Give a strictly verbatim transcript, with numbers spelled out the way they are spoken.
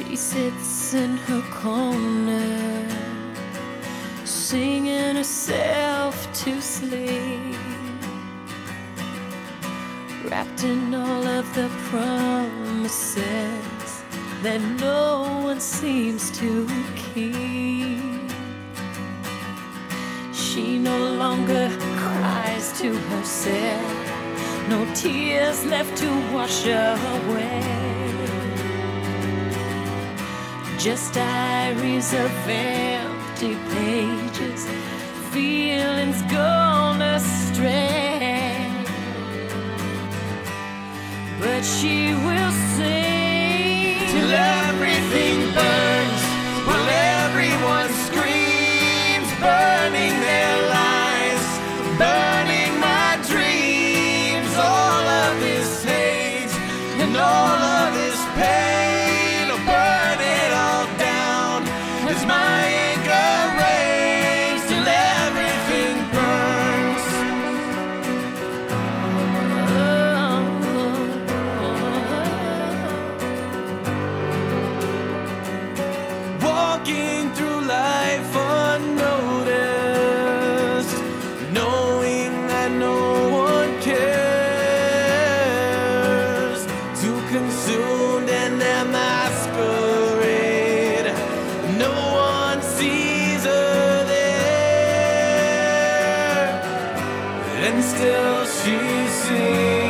She sits in her corner, singing herself to sleep, wrapped in all of the promises that no one seems to keep. She no longer cries to herself, no tears left to wash away, just diaries of empty pages, feelings gone astray. But she will sing till everything burns, while everyone screams, burning their lives, burning my dreams. All of this hate and all of this pain, oh, burn it all down as my anger rains till everything burns. Walking through life unnoticed, knowing that no one cares, too consumed in their masquerade, no one sees her there, and still she sings.